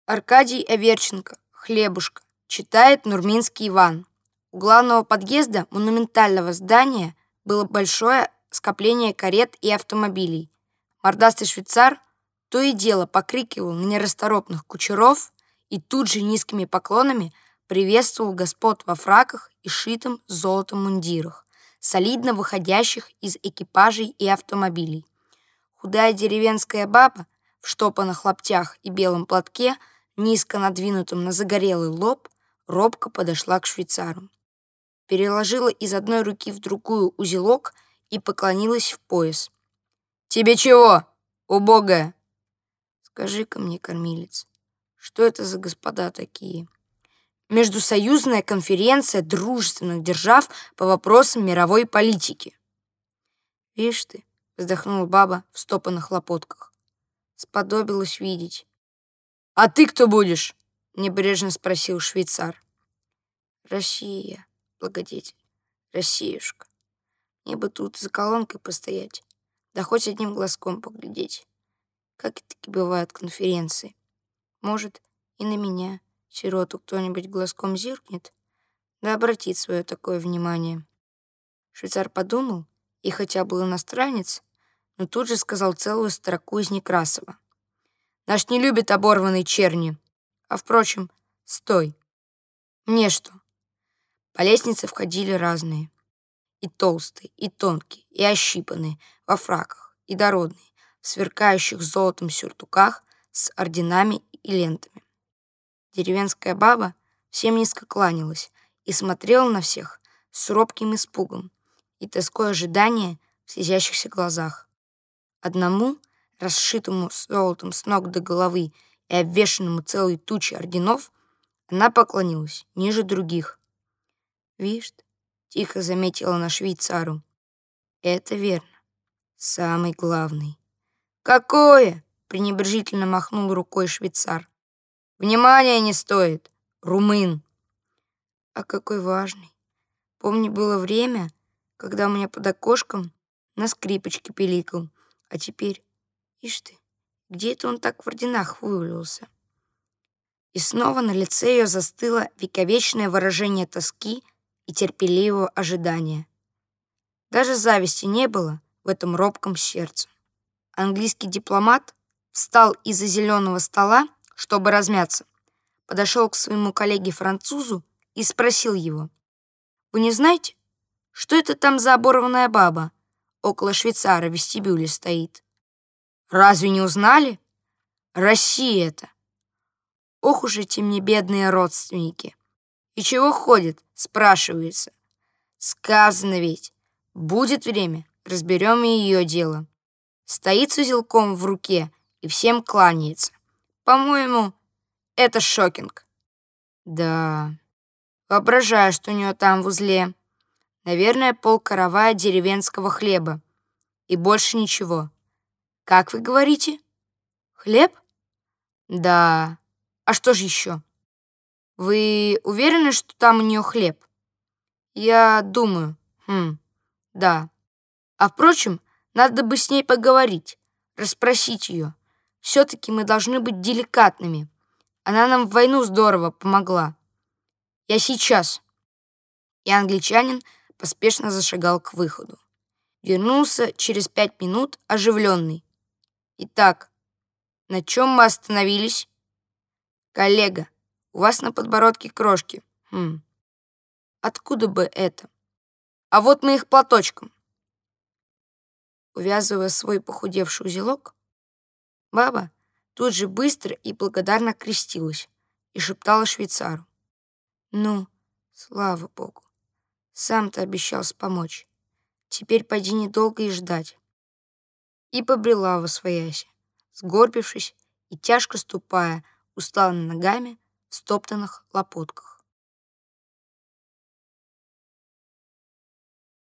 Аркадий Аверченко, «Хлебушка», читает Нурминский Иван. У главного подъезда монументального здания было большое скопление карет и автомобилей. Мордастый швейцар то и дело покрикивал на нерасторопных кучеров и тут же низкими поклонами приветствовал господ во фраках и шитым золотом мундирах, солидно выходящих из экипажей и автомобилей. Худая деревенская баба в штопанных лаптях и белом платке, низко надвинутом на загорелый лоб, робко подошла к швейцару, переложила из одной руки в другую узелок и поклонилась в пояс. «Тебе чего, убогая?» «Скажи-ка мне, кормилец, что это за господа такие?» «Междусоюзная конференция дружественных держав по вопросам мировой политики». «Вишь ты», — вздохнула баба в стопанных лопотках, «сподобилась видеть». «А ты кто будешь?» — небрежно спросил швейцар. «Россия, благодетель, Россиюшка. Мне бы тут за колонкой постоять, да хоть одним глазком поглядеть. Как и таки бывают конференции. Может, и на меня, сироту, кто-нибудь глазком зиркнет, да обратит свое такое внимание». Швейцар подумал, и хотя был иностранец, но тут же сказал целую строку из Некрасова. «Наш не любит оборванной черни. А, впрочем, стой. Мне что?» По лестнице входили разные. И толстые, и тонкие, и ощипанные, во фраках, и дородные, в сверкающих золотом сюртуках с орденами и лентами. Деревенская баба всем низко кланялась и смотрела на всех с робким испугом и тоской ожидания в слезящихся глазах. Одному, расшитому золотом с ног до головы и обвешанному целой тучей орденов, она поклонилась ниже других. «Вишь, — тихо заметила она швейцару, — это верно, самый главный». «Какое?» — пренебрежительно махнул рукой швейцар. «Внимания не стоит, румын». «А какой важный! Помню, было время, когда у меня под окошком на скрипочке пиликал, а теперь, ишь ты, где это он так в орденах вывалился?» И снова на лице ее застыло вековечное выражение тоски и терпеливого ожидания. Даже зависти не было в этом робком сердце. Английский дипломат встал из-за зеленого стола, чтобы размяться, подошел к своему коллеге-французу и спросил его: «Вы не знаете, что это там за оборванная баба около швейцара в вестибюле стоит?» «Разве не узнали? Россия это! Ох уж эти мне бедные родственники! И чего ходят?» — спрашивается. «Сказано ведь, будет время, разберем и ее дело». Стоит с узелком в руке и всем кланяется. По-моему, это шокинг. Да, воображаю, что у нее там в узле. Наверное, полкоровая деревенского хлеба. И больше ничего. Как вы говорите? Хлеб? Да. А что же еще? Вы уверены, что там у нее хлеб? Я думаю. Да. А впрочем, надо бы с ней поговорить, расспросить ее. Все-таки мы должны быть деликатными. Она нам в войну здорово помогла. Я сейчас». И англичанин поспешно зашагал к выходу. Вернулся через 5 минут оживленный. «Итак, на чем мы остановились?» «Коллега, у вас на подбородке крошки. Откуда бы это? А вот мы их платочком». Увязывая свой похудевший узелок, баба тут же быстро и благодарно крестилась и шептала швейцару: «Ну, слава богу, сам-то обещался помочь. Теперь пойди недолго и ждать». И побрела восвояси, сгорбившись и тяжко ступая усталыми ногами в стоптанных лопотках.